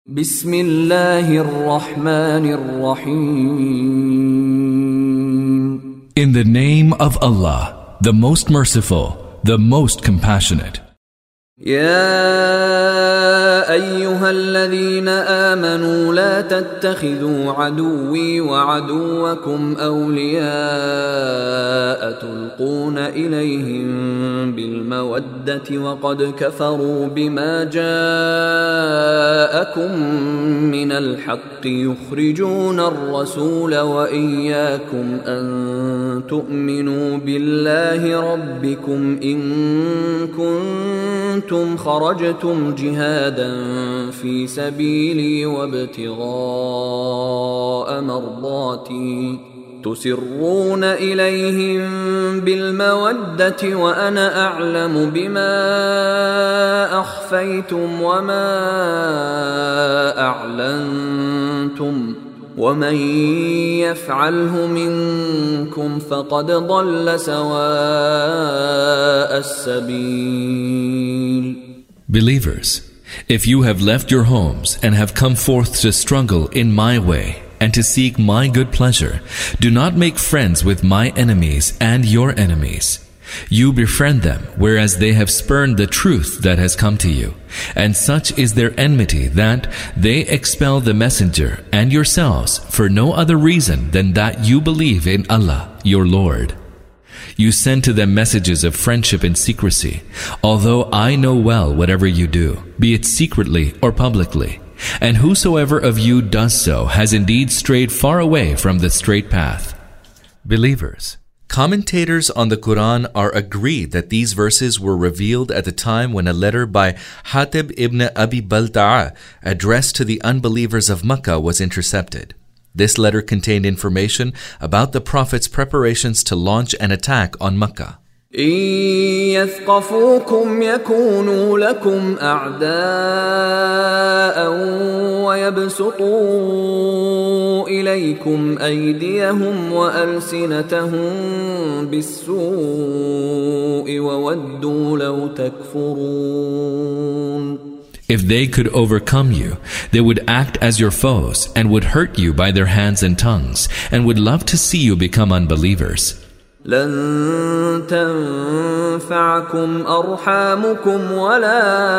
بسم الله الرحمن الرحيم. In the name of Allah, the most merciful, the most compassionate. يا أيها الذين آمنوا لا تتخذوا عدوي وعدوكم أولياء تلقون إليهم بالمودة وقد كفروا بما جاءكم من الحق يخرجون الرسول وإياكم أن تؤمنوا بالله ربكم إن كنتم خرجتم جهادا في سبيلي وابتغاء مرضاتي تسرون إليهم بالمودة وأنا أعلم بما أخفيتم وما أعلنتم ومن يفعله منكم فقد ضل سواء السبيل. Believers, if you have left your homes and have come forth to struggle in my way and to seek my good pleasure, do not make friends with my enemies and your enemies. You befriend them, whereas they have spurned the truth that has come to you. And such is their enmity that they expel the messenger and yourselves for no other reason than that you believe in Allah, your Lord. You send to them messages of friendship in secrecy, although I know well whatever you do, be it secretly or publicly. And whosoever of you does so has indeed strayed far away from the straight path. Believers, commentators on the Quran are agreed that these verses were revealed at the time when a letter by Hatib ibn Abi Balta'a addressed to the unbelievers of Makkah was intercepted. This letter contained information about the Prophet's preparations to launch an attack on Makkah. إن يثقفوكم يكونوا لكم أعداء ويبسطوا إليكم أيديهم وألسنتهم بالسوء وودوا لو تكفرون. If they could overcome you, they would act as your foes and would hurt you by their hands and tongues and would love to see you become unbelievers. لن تنفعكم أرحامكم ولا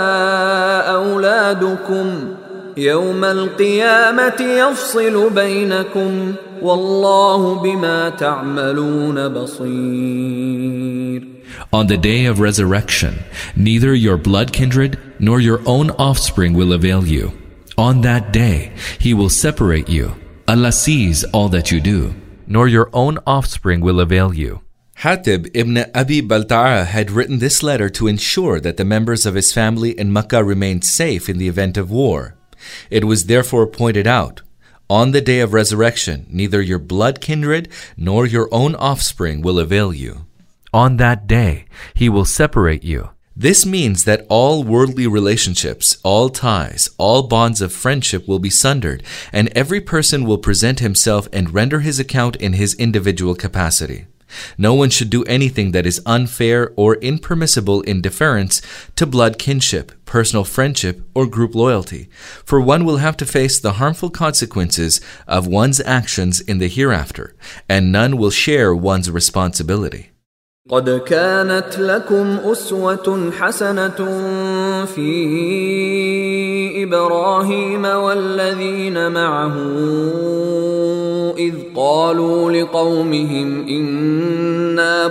أولادكم يوم القيامة يفصل بينكم والله بما تعملون بصير. On the day of resurrection, neither your blood kindred nor your own offspring will avail you. On that day, He will separate you. Allah sees all that you do. Nor your own offspring will avail you. Hatib ibn Abi Balta'a had written this letter to ensure that the members of his family in Makkah remained safe in the event of war. It was therefore pointed out, on the day of resurrection, neither your blood kindred nor your own offspring will avail you. On that day, He will separate you. This means that all worldly relationships, all ties, all bonds of friendship will be sundered, and every person will present himself and render his account in his individual capacity. No one should do anything that is unfair or impermissible in deference to blood kinship, personal friendship, or group loyalty, for one will have to face the harmful consequences of one's actions in the hereafter, and none will share one's responsibility. قد كانت لكم أسوة حسنة في إبراهيم والذين معه إذ قالوا لقومهم إنا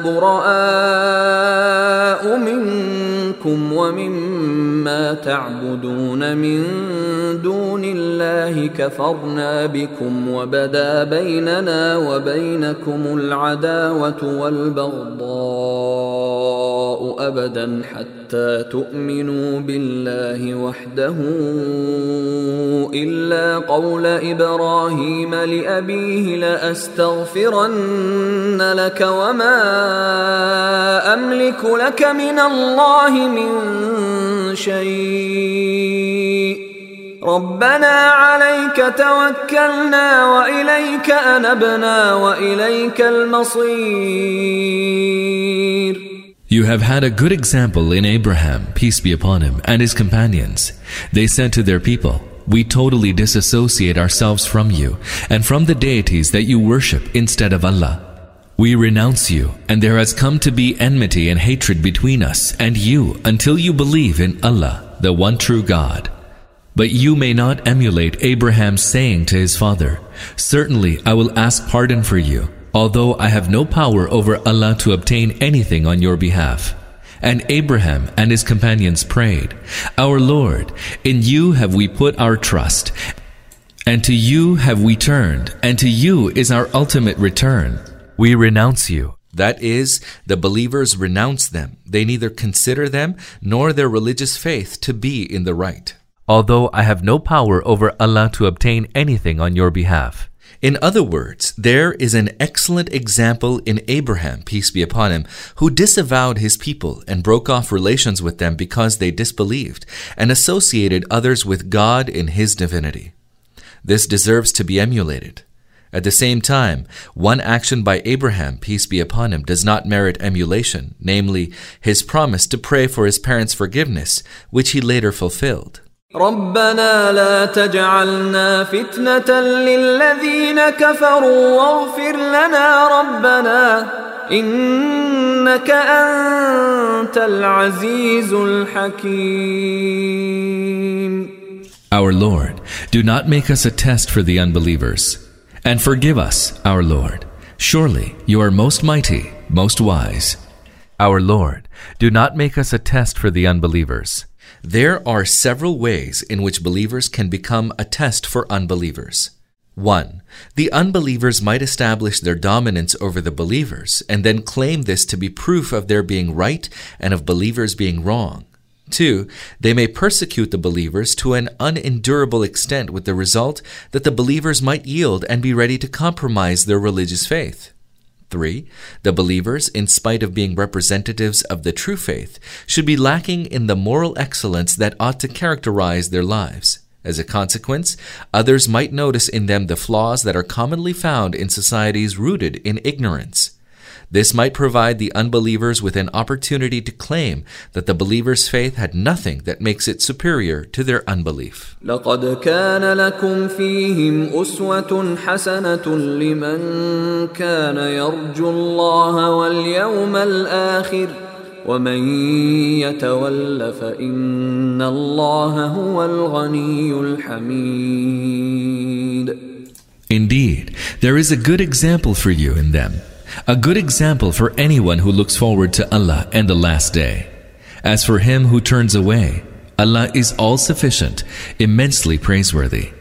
براء منكم ومما تعبدون من دون الله كفرنا بكم وبدا بيننا وبينكم العداوة والبغضاء أبدا حتى تؤمنوا بالله وحده إلا قول إبراهيم لأبيه لأستغفرن لك وما أملك لك من الله من شيء ربنا عليك توكلنا وإليك أنبنا وإليك المصير. You have had a good example in Abraham, peace be upon him, and his companions. They said to their people, we totally disassociate ourselves from you and from the deities that you worship instead of Allah. We renounce you, and there has come to be enmity and hatred between us and you until you believe in Allah, the one true God. But you may not emulate Abraham's saying to his father, "Certainly I will ask pardon for you, although I have no power over Allah to obtain anything on your behalf." And Abraham and his companions prayed, "Our Lord, in you have we put our trust, and to you have we turned, and to you is our ultimate return. We renounce you." That is, the believers renounce them. They neither consider them nor their religious faith to be in the right. Although I have no power over Allah to obtain anything on your behalf. In other words, there is an excellent example in Abraham, peace be upon him, who disavowed his people and broke off relations with them because they disbelieved and associated others with God in his divinity. This deserves to be emulated. At the same time, one action by Abraham, peace be upon him, does not merit emulation, namely, his promise to pray for his parents' forgiveness, which he later fulfilled. ربنا لا تجعلنا فتنة للذين كفروا واغفر لنا ربنا إنك أنت العزيز الحكيم. Our Lord, do not make us a test for the unbelievers. And forgive us, our Lord. Surely you are most mighty, most wise. Our Lord, do not make us a test for the unbelievers. There are several ways in which believers can become a test for unbelievers. 1. The unbelievers might establish their dominance over the believers and then claim this to be proof of their being right and of believers being wrong. 2. They may persecute the believers to an unendurable extent with the result that the believers might yield and be ready to compromise their religious faith. 3. The believers, in spite of being representatives of the true faith, should be lacking in the moral excellence that ought to characterize their lives. As a consequence, others might notice in them the flaws that are commonly found in societies rooted in ignorance. This might provide the unbelievers with an opportunity to claim that the believer's faith had nothing that makes it superior to their unbelief. لقد كان لكم فيهم أسوة حسنة لمن كان يرجو الله واليوم الآخر ومن يتول فإن الله هو الغني الحميد. Indeed, there is a good example for you in them. A good example for anyone who looks forward to Allah and the last day. As for him who turns away, Allah is all-sufficient, immensely praiseworthy.